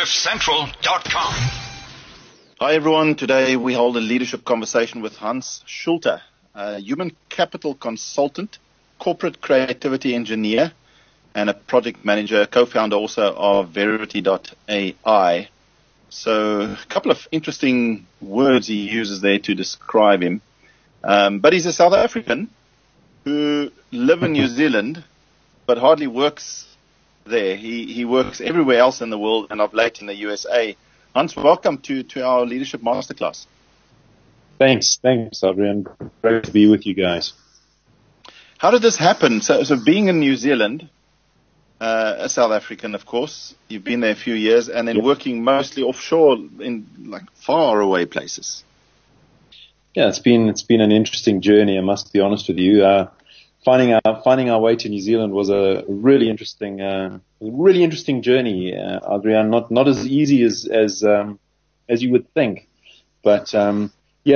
CliffCentral.com. Hi everyone. Today we hold a leadership conversation with Hans Schulte, a human capital consultant, corporate creativity engineer, and a project manager, co-founder also of Verity.ai. So a couple of interesting words he uses there to describe him. But he's a South African who lives in New Zealand, but hardly works there. He works everywhere else in the world and of late in the USA. Hans, welcome to our Leadership Masterclass. Thanks, Adrian. Great to be with you guys. How did this happen? So being in New Zealand, a South African, of course, you've been there a few years, and then working mostly offshore in like far away places. Yeah, it's been an interesting journey. I must be honest with you. Finding our way to New Zealand was a really interesting journey, Adrian. Not as easy as you would think, but in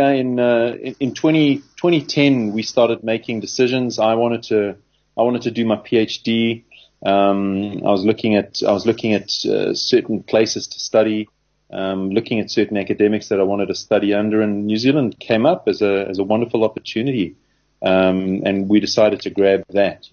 2010 we started making decisions. I wanted to do my PhD. I was looking at certain places to study, looking at certain academics that I wanted to study under, and New Zealand came up as a wonderful opportunity. And we decided to grab that,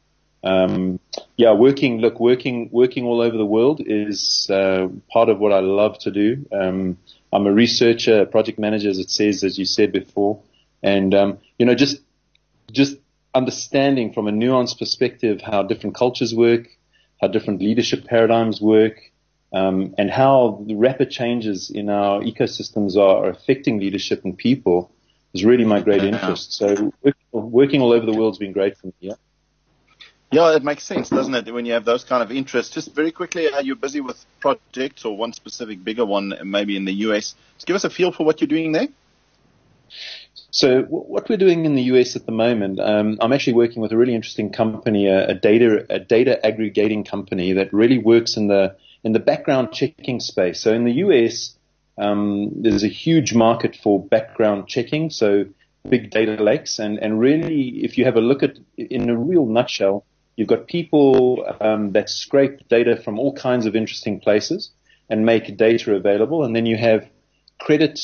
working all over the world is part of what I love to do. I'm a researcher, a project manager, as you said before, and just understanding from a nuanced perspective how different cultures work, how different leadership paradigms work, and how the rapid changes in our ecosystems are affecting leadership and people is really my great interest. So working all over the world has been great for me. Yeah, it makes sense, doesn't it, when you have those kind of interests? Just very quickly, are you busy with projects or one specific bigger one, maybe in the US? Just give us a feel for what you're doing there. So what we're doing in the US at the moment, I'm actually working with a really interesting company, a data aggregating company that really works in the background checking space. So in the US, there's a huge market for background checking, so big data lakes, and really, if you have a look at, in a real nutshell, you've got people that scrape data from all kinds of interesting places and make data available, and then you have credit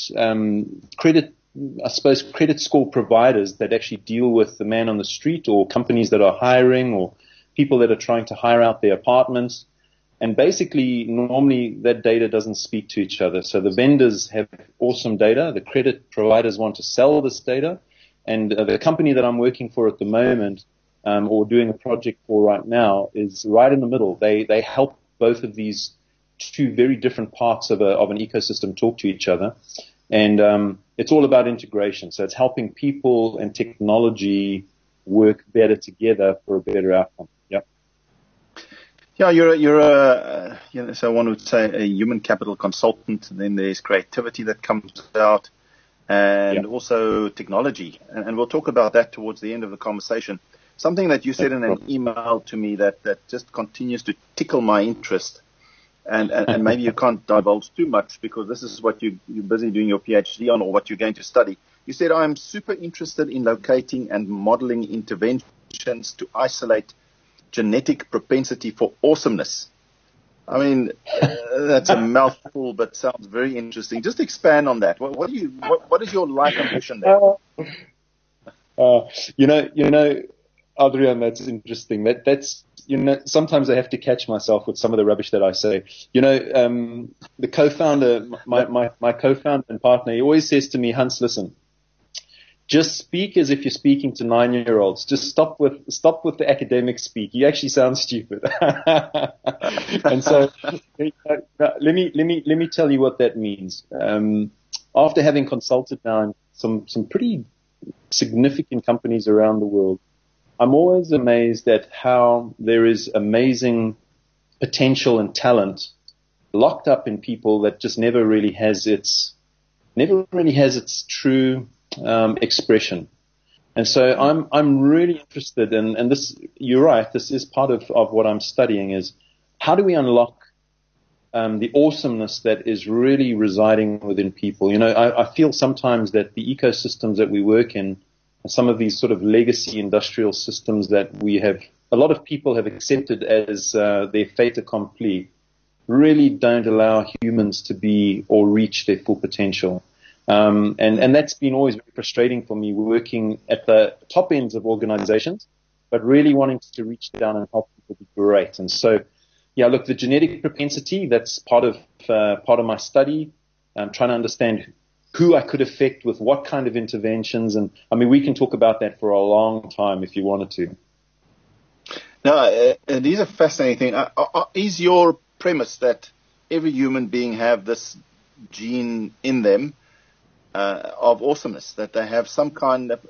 score providers that actually deal with the man on the street, or companies that are hiring, or people that are trying to hire out their apartments. And basically, normally that data doesn't speak to each other. So the vendors have awesome data. The credit providers want to sell this data. And the company that I'm working for at the moment, or doing a project for right now, is right in the middle. They help both of these two very different parts of an ecosystem talk to each other. And it's all about integration. So it's helping people and technology work better together for a better outcome. Yeah, so one would say a human capital consultant, and then there's creativity that comes out, and also technology. And we'll talk about that towards the end of the conversation. Something that you said in an email to me that just continues to tickle my interest, and maybe you can't divulge too much because this is what you're busy doing your PhD on, or what you're going to study. You said, I'm super interested in locating and modeling interventions to isolate genetic propensity for awesomeness. I mean, that's a mouthful, but sounds very interesting. Just expand on that. What is your life ambition there? Adrian, that's interesting. That's sometimes I have to catch myself with some of the rubbish that I say. The co-founder, my co-founder and partner, he always says to me, Hans, listen, just speak as if you're speaking to 9-year-olds. Just stop with the academic speak. You actually sound stupid. And so let me tell you what that means. After having consulted now in some pretty significant companies around the world, I'm always amazed at how there is amazing potential and talent locked up in people that just never really has its true expression. And so I'm really interested in, and this, you're right, this is part of what I'm studying, is how do we unlock the awesomeness that is really residing within people. I feel sometimes that the ecosystems that we work in, some of these sort of legacy industrial systems that we have, a lot of people have accepted as their fait accompli, really don't allow humans to be or reach their full potential. And that's been always very frustrating for me, working at the top ends of organizations, but really wanting to reach down and help people be great. And so, yeah, look, the genetic propensity, that's part of my study. I'm trying to understand who I could affect with what kind of interventions. And I mean, we can talk about that for a long time if you wanted to. No, these are fascinating. Is your premise that every human being have this gene in them of awesomeness, that they have some kind of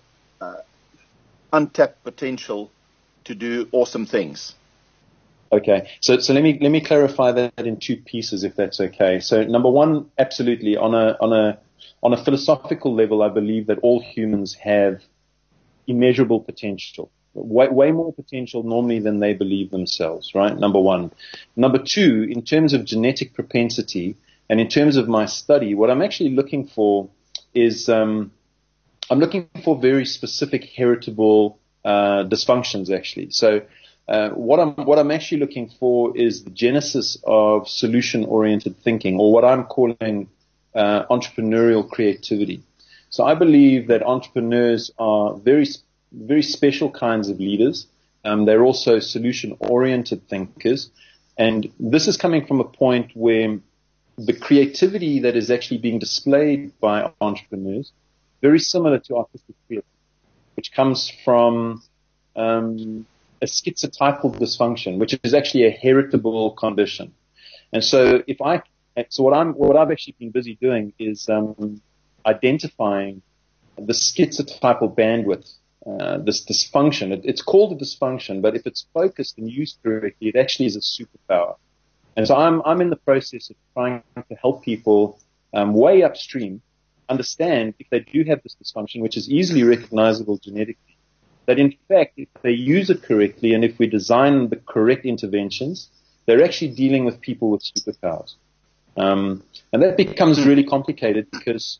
untapped potential to do awesome things? Okay, so let me clarify that in two pieces, if that's okay. So number one, absolutely, on a philosophical level, I believe that all humans have immeasurable potential, way more potential normally than they believe themselves, right? Number one. Number two, in terms of genetic propensity and in terms of my study, what I'm actually looking for is I'm looking for very specific heritable dysfunctions, actually. So what I'm actually looking for is the genesis of solution-oriented thinking, or what I'm calling entrepreneurial creativity. So I believe that entrepreneurs are very, very special kinds of leaders. They're also solution-oriented thinkers. And this is coming from a point where the creativity that is actually being displayed by entrepreneurs, very similar to artistic creativity, which comes from a schizotypal dysfunction, which is actually a heritable condition. And so what I've actually been busy doing is identifying the schizotypal bandwidth, this dysfunction. It's called a dysfunction, but if it's focused and used correctly, it actually is a superpower. And so I'm in the process of trying to help people way upstream understand if they do have this dysfunction, which is easily recognizable genetically, that in fact, if they use it correctly and if we design the correct interventions, they're actually dealing with people with superpowers. And that becomes really complicated because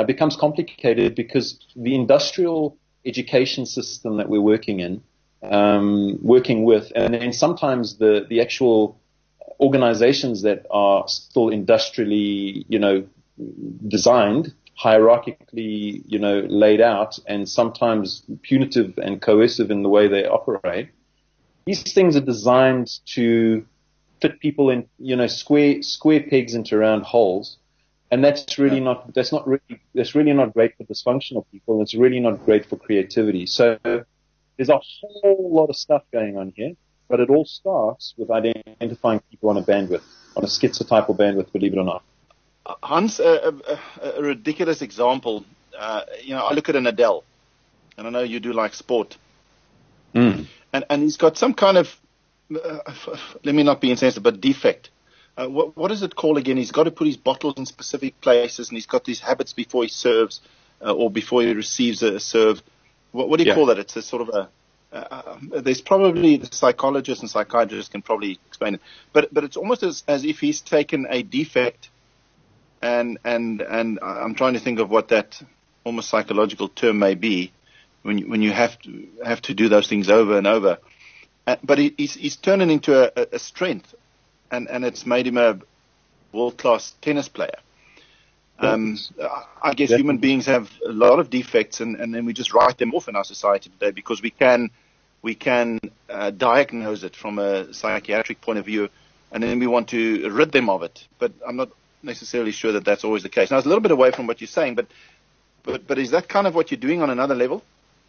the industrial education system that we're working with, and then sometimes the actual organizations that are still industrially, designed, hierarchically, laid out, and sometimes punitive and coercive in the way they operate. These things are designed to fit people in, square pegs into round holes. And that's really not great for dysfunctional people. It's really not great for creativity. So there's a whole lot of stuff going on here, but it all starts with identifying people on a schizotypal bandwidth, believe it or not. Hans, a ridiculous example. I look at an Adele, and I know you do like sport. And he's got some kind of, let me not be insensitive, but defect. What is it called again? He's got to put his bottles in specific places, and he's got these habits before he serves or before he receives a serve. What do you call that? It's a sort of there's probably the psychologists and psychiatrists can probably explain it, but it's almost as if he's taken a defect, and I'm trying to think of what that almost psychological term may be when you have to do those things over and over, but he's turned it into a strength. And it's made him a world-class tennis player. I guess human beings have a lot of defects, and then we just write them off in our society today because we can diagnose it from a psychiatric point of view, and then we want to rid them of it. But I'm not necessarily sure that that's always the case. Now, it's a little bit away from what you're saying, but is that kind of what you're doing on another level?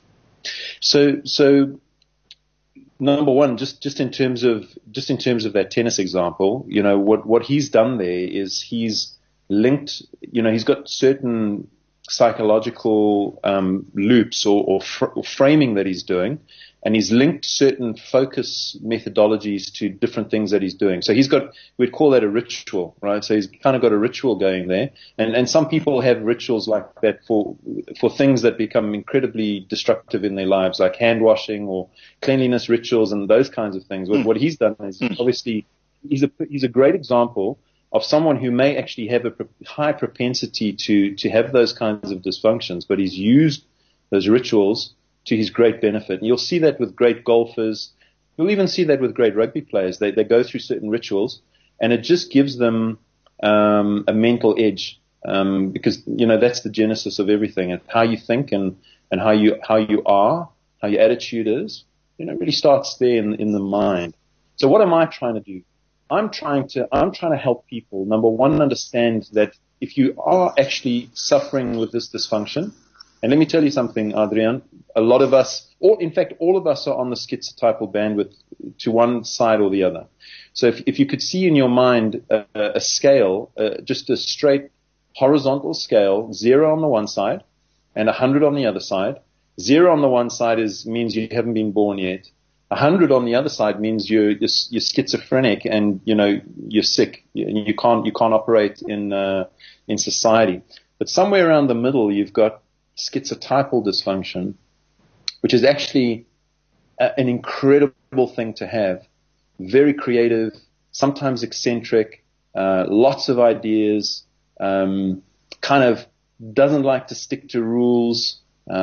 So. Number one, just in terms of that tennis example, what he's done there is he's linked, he's got certain psychological loops or framing that he's doing, and he's linked certain focus methodologies to different things that he's doing. So we'd call that a ritual, right? So he's kind of got a ritual going there, and some people have rituals like that for things that become incredibly destructive in their lives, like hand washing or cleanliness rituals and those kinds of things. What he's done is obviously he's a great example of someone who may actually have a high propensity to have those kinds of dysfunctions, but he's used those rituals to his great benefit. And you'll see that with great golfers. You'll even see that with great rugby players. They go through certain rituals, and it just gives them a mental edge, because that's the genesis of everything, and how you think and how you are, how your attitude is, really starts there in the mind. So what am I trying to do? I'm trying to help people, number one, understand that if you are actually suffering with this dysfunction, and let me tell you something, Adrian, a lot of us, or in fact all of us, are on the schizotypal bandwidth to one side or the other. So if you could see in your mind a scale, just a straight horizontal scale, 0 on the one side and 100 on the other side. 0 on the one side means you haven't been born yet. 100 on the other side means you're schizophrenic and you're sick. You can't operate in society. But somewhere around the middle, you've got schizotypal dysfunction, which is actually an incredible thing to have. Very creative, sometimes eccentric, lots of ideas, kind of doesn't like to stick to rules.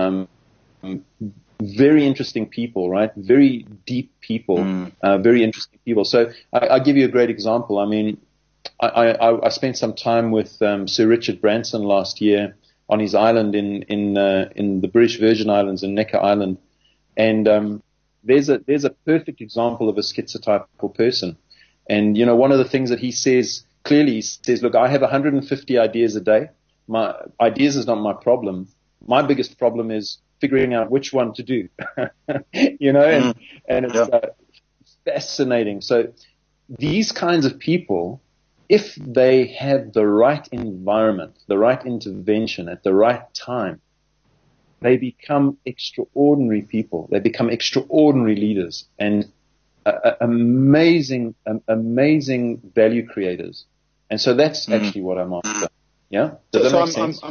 Very interesting people, right? Very deep people, very interesting people. So I'll give you a great example. I mean, I spent some time with Sir Richard Branson last year on his island in the British Virgin Islands, in Necker Island, and there's a perfect example of a schizotypal person. And one of the things that he says clearly, he says, look, I have 150 ideas a day. My ideas is not my problem. My biggest problem is figuring out which one to do. And it's fascinating. So these kinds of people, if they have the right environment, the right intervention at the right time, they become extraordinary people. They become extraordinary leaders and amazing value creators. And so that's actually what I'm after. Yeah? Does that make sense?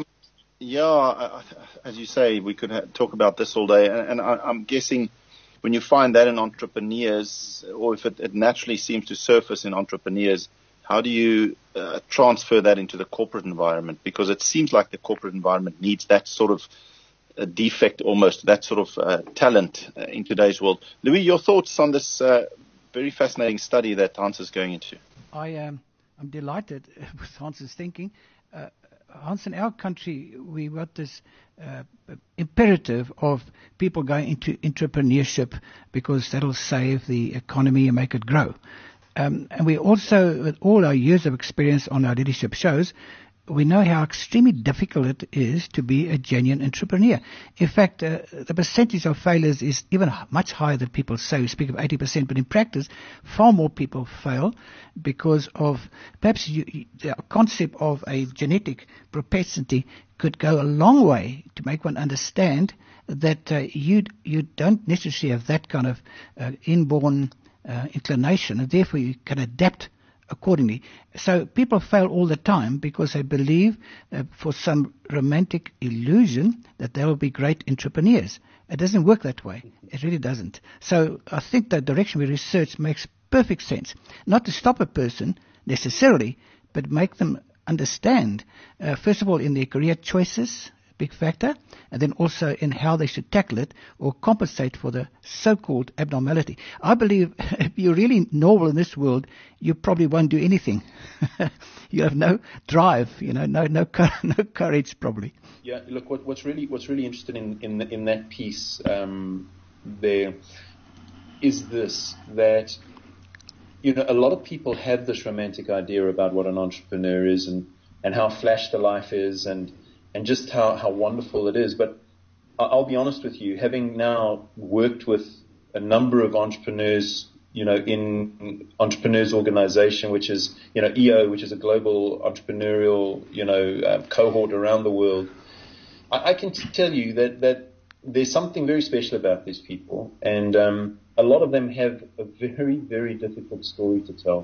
As you say, we could talk about this all day. And I'm guessing when you find that in entrepreneurs, or if it naturally seems to surface in entrepreneurs, how do you transfer that into the corporate environment? Because it seems like the corporate environment needs that sort of defect, almost, that sort of talent in today's world. Louis, your thoughts on this very fascinating study that Hans is going into? I'm delighted with Hans's thinking. Hans, in our country, we've got this imperative of people going into entrepreneurship because that'll save the economy and make it grow. And we also, with all our years of experience on our leadership shows, we know how extremely difficult it is to be a genuine entrepreneur. In fact, the percentage of failures is even much higher than people say. We speak of 80%, but in practice, far more people fail because of perhaps the concept of a genetic propensity could go a long way to make one understand that you don't necessarily have that kind of inborn inclination, and therefore you can adapt accordingly. So people fail all the time because they believe for some romantic illusion that they will be great entrepreneurs. It doesn't work that way. It really doesn't. So I think the direction we research makes perfect sense. Not to stop a person necessarily, but make them understand, first of all, in their career choices, big factor, and then also in how they should tackle it or compensate for the so-called abnormality. I believe if you're really normal in this world, you probably won't do anything. You have no drive, no courage probably. Yeah, look, what's really interesting in that piece there is this, that a lot of people have this romantic idea about what an entrepreneur is and how flash the life is and just how wonderful it is. But I'll be honest with you, having now worked with a number of entrepreneurs, in Entrepreneurs Organization, which is, EO, which is a global entrepreneurial, cohort around the world, I can tell you that there's something very special about these people. And a lot of them have a very, very difficult story to tell.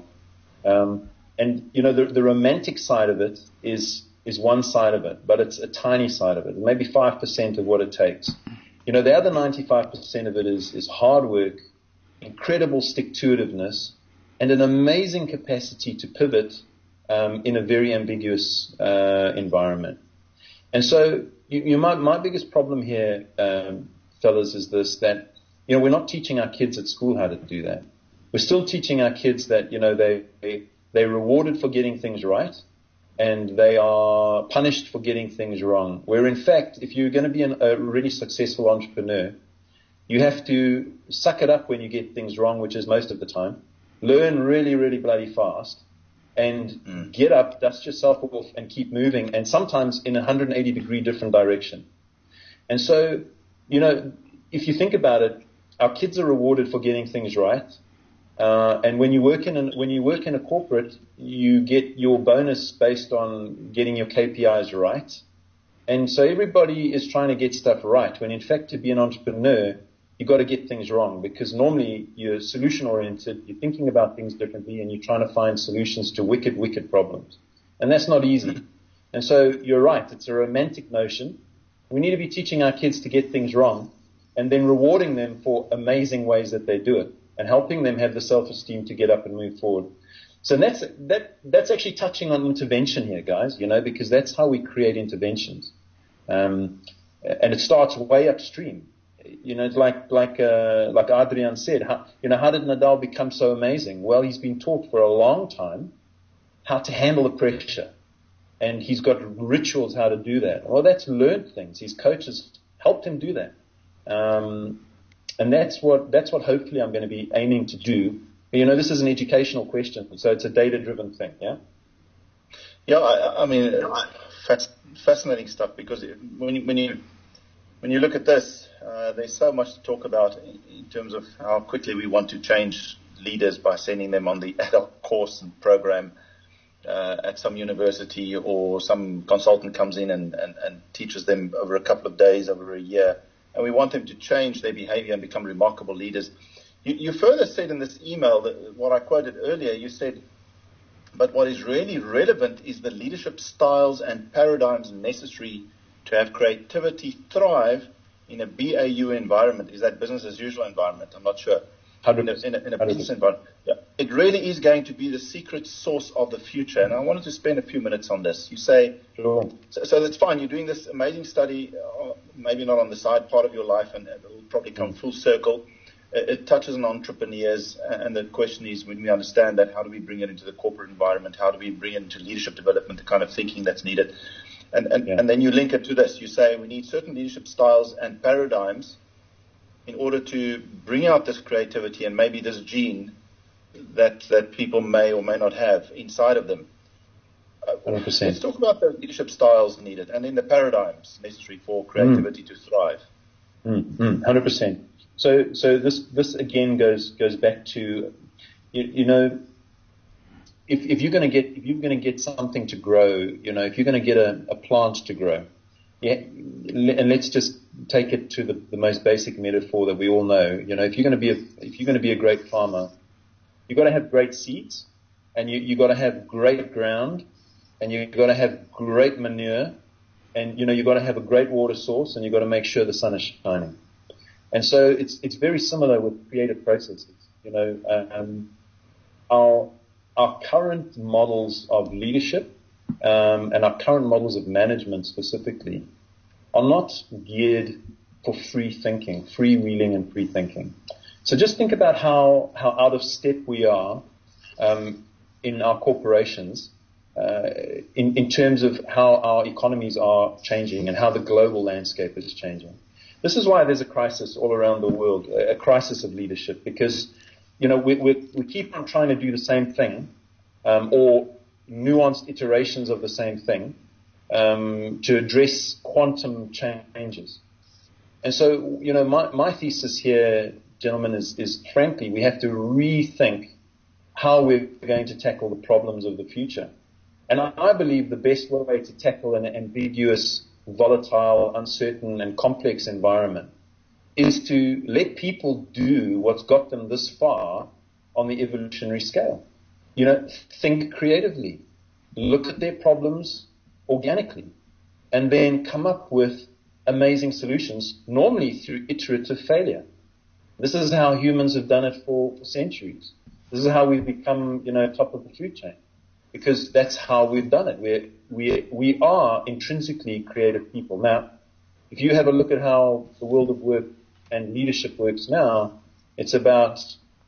And the romantic side of it is one side of it, but it's a tiny side of it, maybe 5% of what it takes. The other 95% of it is hard work, incredible stick-to-itiveness, and an amazing capacity to pivot in a very ambiguous environment. And so my biggest problem here, fellas, is this, that we're not teaching our kids at school how to do that. We're still teaching our kids that they're rewarded for getting things right, and they are punished for getting things wrong. Where in fact, if you're going to be a really successful entrepreneur, you have to suck it up when you get things wrong, which is most of the time, learn really, really bloody fast, and get up, dust yourself off, and keep moving, and sometimes in a 180-degree different direction. And so, if you think about it, our kids are rewarded for getting things right. And when you work in a corporate, you get your bonus based on getting your KPIs right. And so everybody is trying to get stuff right, when in fact to be an entrepreneur, you've got to get things wrong, because normally you're solution oriented, you're thinking about things differently, and you're trying to find solutions to wicked, wicked problems. And that's not easy. And so you're right, it's a romantic notion. We need to be teaching our kids to get things wrong, and then rewarding them for amazing ways that they do it, and helping them have the self-esteem to get up and move forward. So that's actually touching on intervention here, guys, because that's how we create interventions. And it starts way upstream. It's like Adrian said, how did Nadal become so amazing? Well, he's been taught for a long time how to handle the pressure, and he's got rituals how to do that. Well, that's learned things. His coaches helped him do that. And that's what hopefully I'm going to be aiming to do. This is an educational question, so it's a data-driven thing, yeah? Yeah, I mean, fascinating stuff, because when you look at this, there's so much to talk about in terms of how quickly we want to change leaders by sending them on the adult course and program at some university, or some consultant comes in and teaches them over a couple of days, over a year. And we want them to change their behavior and become remarkable leaders. You further said in this email, that what I quoted earlier, you said, but what is really relevant is the leadership styles and paradigms necessary to have creativity thrive in a BAU environment. Is that business as usual environment? I'm not sure. In a business environment. Yeah. It really is going to be the secret sauce of the future. And I wanted to spend a few minutes on this. You say, sure. So that's fine. You're doing this amazing study, maybe not on the side part of your life, and it will probably come full circle. It touches on entrepreneurs, and the question is, when we understand that, how do we bring it into the corporate environment? How do we bring it into leadership development, the kind of thinking that's needed? And then you link it to this. You say we need certain leadership styles and paradigms in order to bring out this creativity and maybe this gene that people may or may not have inside of them. 100%. Let's talk about the leadership styles needed and then the paradigms necessary for creativity to thrive. 100%. So this again goes back to, if you're going to get something to grow, if you're going to get a plant to grow, and let's just take it to the most basic metaphor that we all know. If you're going to be a great farmer, you've got to have great seeds, and you've got to have great ground, and you've got to have great manure, and you've got to have a great water source, and you've got to make sure the sun is shining. And so it's very similar with creative processes. Our current models of leadership and our current models of management specifically are not geared for free thinking, freewheeling and free thinking. So just think about how out of step we are in our corporations in terms of how our economies are changing and how the global landscape is changing. This is why there's a crisis all around the world, a crisis of leadership, because we keep on trying to do the same thing or nuanced iterations of the same thing to address quantum changes. And so, my thesis here, gentlemen, is frankly, we have to rethink how we're going to tackle the problems of the future. And I believe the best way to tackle an ambiguous, volatile, uncertain, and complex environment is to let people do what's got them this far on the evolutionary scale. Think creatively, look at their problems organically, and then come up with amazing solutions, normally through iterative failure. This is how humans have done it for centuries. This is how we've become, top of the food chain, because that's how we've done it. We are intrinsically creative people. Now, if you have a look at how the world of work and leadership works now, it's about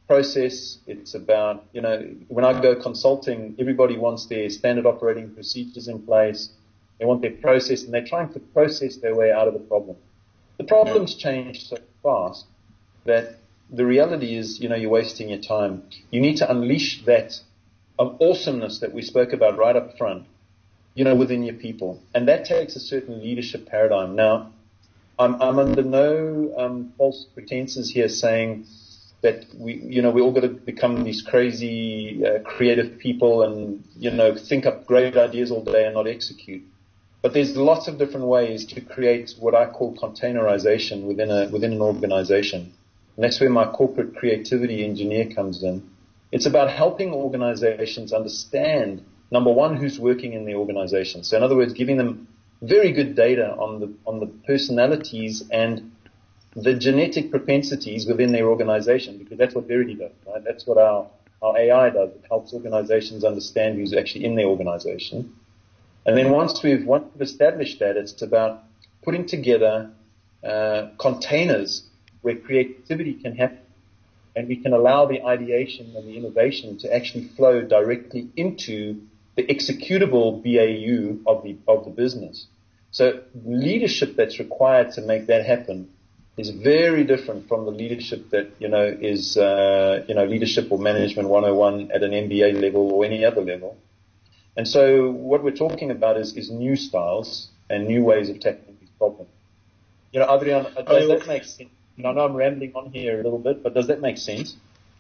process. It's about, when I go consulting, everybody wants their standard operating procedures in place. They want their process, and they're trying to process their way out of the problem. The problem's changed so fast that the reality is, you're wasting your time. You need to unleash that awesomeness that we spoke about right up front, within your people. And that takes a certain leadership paradigm. Now, I'm under no false pretenses here saying that we all got to become these crazy creative people and, think up great ideas all day and not execute. But there's lots of different ways to create what I call containerization within an organization. And that's where my corporate creativity engineer comes in. It's about helping organizations understand, number one, who's working in the organization. So in other words, giving them very good data on the personalities and the genetic propensities within their organization, because that's what Verity does, right? That's what our AI does. It helps organizations understand who's actually in their organization. And then once we've established that, it's about putting together containers where creativity can happen, and we can allow the ideation and the innovation to actually flow directly into the executable BAU of the business. So leadership that's required to make that happen is very different from the leadership that, is, leadership or management 101 at an MBA level or any other level. And so what we're talking about is new styles and new ways of tackling these problems. Adrian, does that make sense? I know I'm rambling on here a little bit, but does that make sense?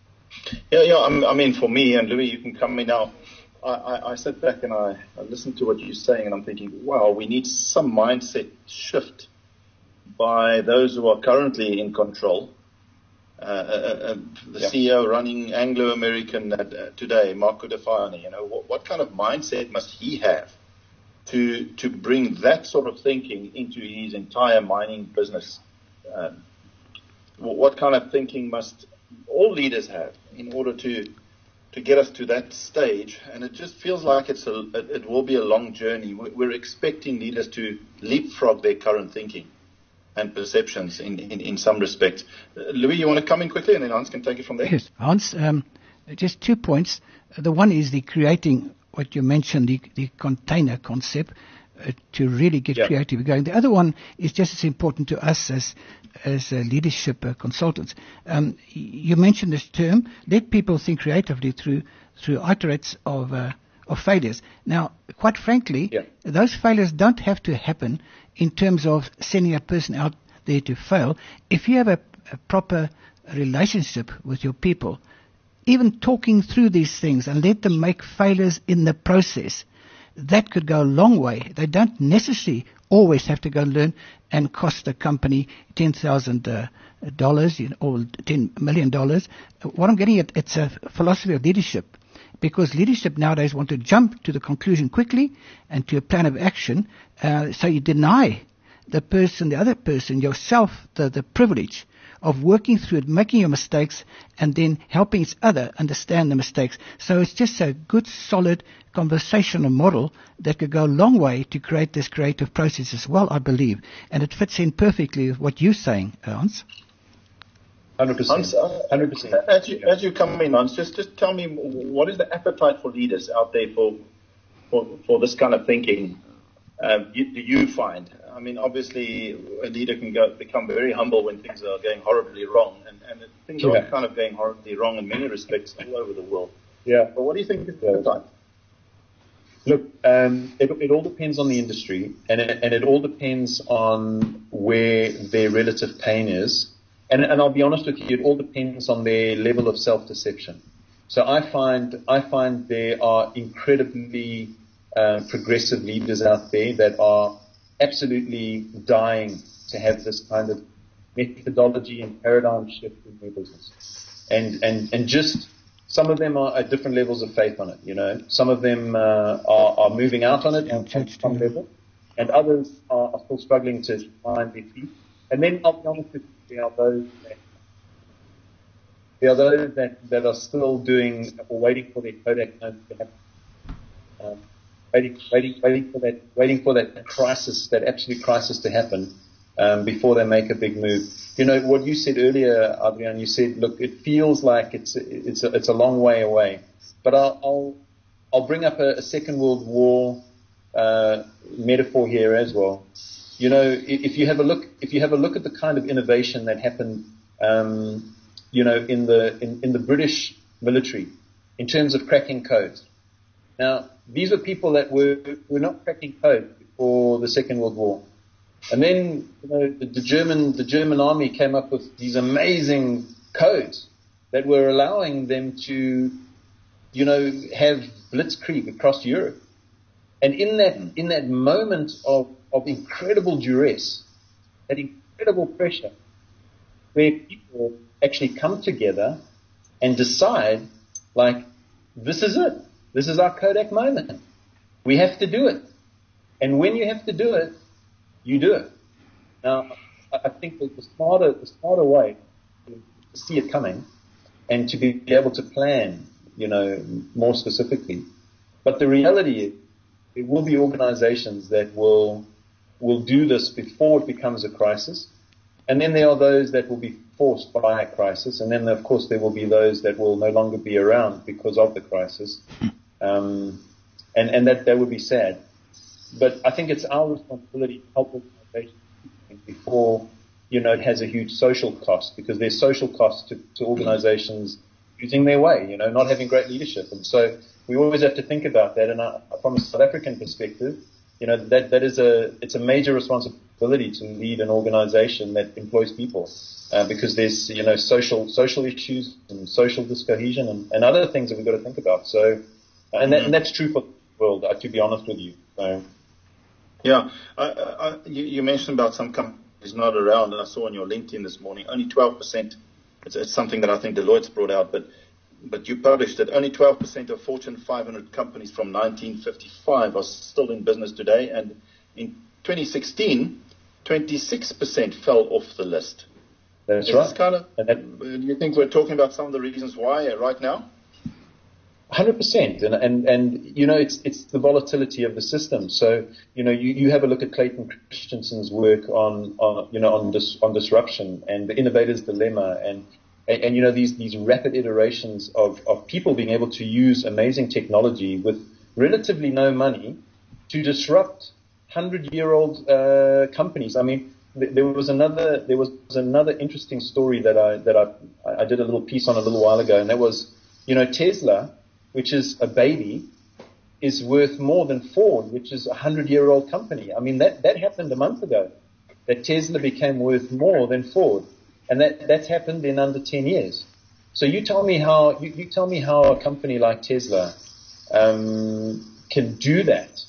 Yeah. For me, and Louis, you can come in now. I sat back and I listened to what you're saying, and I'm thinking, wow, we need some mindset shift by those who are currently in control. The CEO running Anglo-American today, Marco Defani, what kind of mindset must he have to bring that sort of thinking into his entire mining business? What kind of thinking must all leaders have in order to get us to that stage? And it just feels like it will be a long journey. We're expecting leaders to leapfrog their current thinking and perceptions in some respects. Louis, you want to come in quickly, and then Hans can take it from there? Yes, Hans, just 2 points. The one is the creating, what you mentioned, the container concept, to really get creative going. The other one is just as important to us as leadership consultants. You mentioned this term, let people think creatively through iterates of failures. Now, quite frankly, those failures don't have to happen in terms of sending a person out there to fail. If you have a proper relationship with your people, even talking through these things and let them make failures in the process, that could go a long way. They don't necessarily always have to go learn and cost the company $10,000 or $10 million. What I'm getting at, it's a philosophy of leadership. Because leadership nowadays want to jump to the conclusion quickly and to a plan of action, so you deny the other person, yourself, the privilege of working through it, making your mistakes, and then helping each other understand the mistakes. So it's just a good, solid conversational model that could go a long way to create this creative process as well, I believe. And it fits in perfectly with what you're saying, Hans. 100%. As you come in, Hans, just tell me, what is the appetite for leaders out there for this kind of thinking? Do you find? Obviously, a leader can become very humble when things are going horribly wrong, and things are kind of going horribly wrong in many respects all over the world. Yeah. But what do you think is the appetite? Look, it all depends on the industry, and it all depends on where their relative pain is. And I'll be honest with you, it all depends on their level of self-deception. So I find there are incredibly progressive leaders out there that are absolutely dying to have this kind of methodology and paradigm shift in their business. And just some of them are at different levels of faith on it, Some of them are moving out on it on some level, and others are still struggling to find their feet. And then I'll be honest with you, there are those that are still doing or waiting for their Kodak moment to happen. Waiting for that crisis, that absolute crisis to happen. before they make a big move. You know, what you said earlier, Adrian, you said, look, it feels like it's a long way away. But I'll bring up a Second World War metaphor here as well. You know, if you have a look at the kind of innovation that happened, you know, in the British military in terms of cracking codes. Now, these were people that were not cracking code before the Second World War. And then, you know, the German army came up with these amazing codes that were allowing them to, you know, have blitzkrieg across Europe. And in that moment of incredible duress, that incredible pressure, where people actually come together and decide, like, this is it. This is our Kodak moment. We have to do it. And when you have to do it, you do it. Now, I think that the smarter way to see it coming and to be able to plan, you know, more specifically. But the reality is, there will be organizations that will do this before it becomes a crisis. And then there are those that will be forced by a crisis. And then, of course, there will be those that will no longer be around because of the crisis. And that would be sad. But I think it's our responsibility to help organizations before, you know, it has a huge social cost, because there's social costs to organizations losing their way, you know, not having great leadership. And so we always have to think about that. And from a South African perspective, you know, it's a major responsibility to lead an organization that employs people, because there's, you know, social issues and social discohesion and other things that we've got to think about. So, and that's true for the world, to be honest with you. So. Yeah, you mentioned about some companies not around, and I saw on your LinkedIn this morning, only 12%. It's something that I think Deloitte's brought out, but you published that only 12% of Fortune 500 companies from 1955 are still in business today, and in 2016, 26% fell off the list. That's right. Do you think we're talking about some of the reasons why right now? 100%, and you know, it's the volatility of the system. So, you know, you have a look at Clayton Christensen's work on disruption and the innovator's dilemma, and you know, these rapid iterations of people being able to use amazing technology with relatively no money to disrupt 100-year-old companies. I mean, there was another interesting story that I did a little piece on a little while ago, and that was, you know, Tesla, which is a baby, is worth more than Ford, which is a 100-year-old company. I mean, that happened a month ago, that Tesla became worth more than Ford, and that's happened in under 10 years. So you tell me how a company like Tesla can do that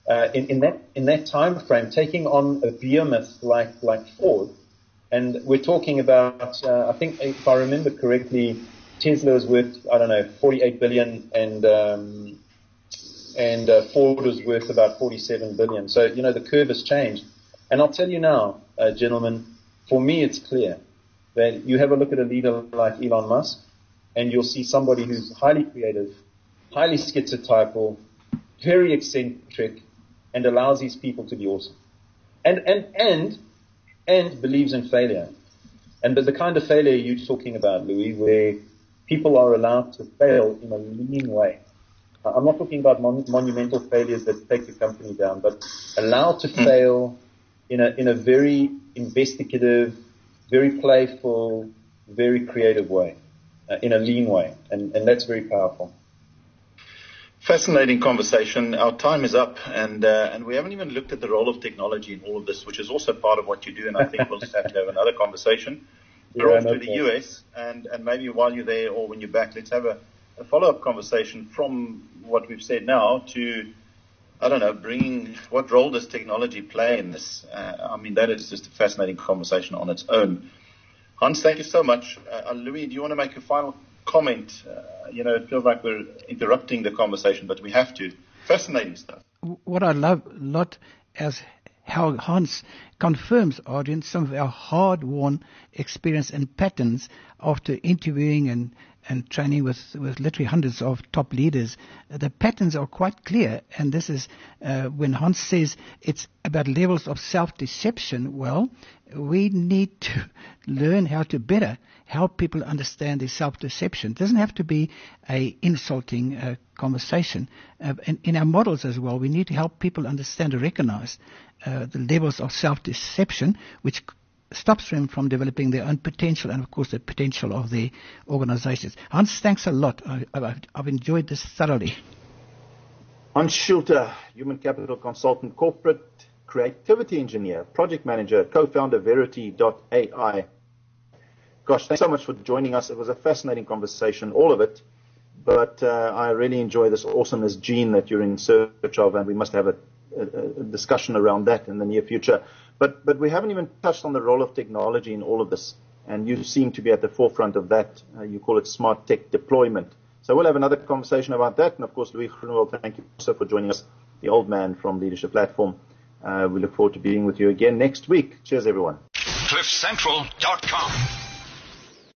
in that time frame, taking on a behemoth like Ford. And we're talking about, I think, if I remember correctly, Tesla is worth, I don't know, 48 billion, and Ford is worth about 47 billion. So, you know, the curve has changed. And I'll tell you now, gentlemen, for me it's clear that you have a look at a leader like Elon Musk, and you'll see somebody who's highly creative, highly schizotypal, very eccentric, and allows these people to be awesome. And believes in failure. And the kind of failure you're talking about, Louis, where people are allowed to fail in a lean way. I'm not talking about monumental failures that take the company down, but allowed to fail in a very investigative, very playful, very creative way, in a lean way, and that's very powerful. Fascinating conversation. Our time is up, and we haven't even looked at the role of technology in all of this, which is also part of what you do, and I think we'll just have to have another conversation. We're off to the US, and maybe while you're there or when you're back, let's have a follow-up conversation from what we've said now to, I don't know, bringing what role does technology play in this? I mean, that is just a fascinating conversation on its own. Hans, thank you so much. Louis, do you want to make a final comment? You know, it feels like we're interrupting the conversation, but we have to. Fascinating stuff. What I love a lot is how Hans confirms, audience, some of our hard-won experience and patterns after interviewing and and training with literally hundreds of top leaders, the patterns are quite clear. And this is when Hans says it's about levels of self-deception. Well, we need to learn how to better help people understand their self-deception. It doesn't have to be a insulting conversation. In our models as well, we need to help people understand and recognize the levels of self-deception, which stops them from developing their own potential and, of course, the potential of their organizations. Hans, thanks a lot. I've enjoyed this thoroughly. Hans Schulte, Human Capital Consultant, Corporate Creativity Engineer, Project Manager, Co-founder, Verity.ai. Gosh, thanks so much for joining us. It was a fascinating conversation, all of it. But I really enjoy this awesomeness gene that you're in search of, and we must have a discussion around that in the near future. But we haven't even touched on the role of technology in all of this, and you seem to be at the forefront of that. You call it smart tech deployment. So we'll have another conversation about that. And, of course, Louis Groenewald, thank you also for joining us, the old man from Leadership Platform. We look forward to being with you again next week. Cheers, everyone. CliffCentral.com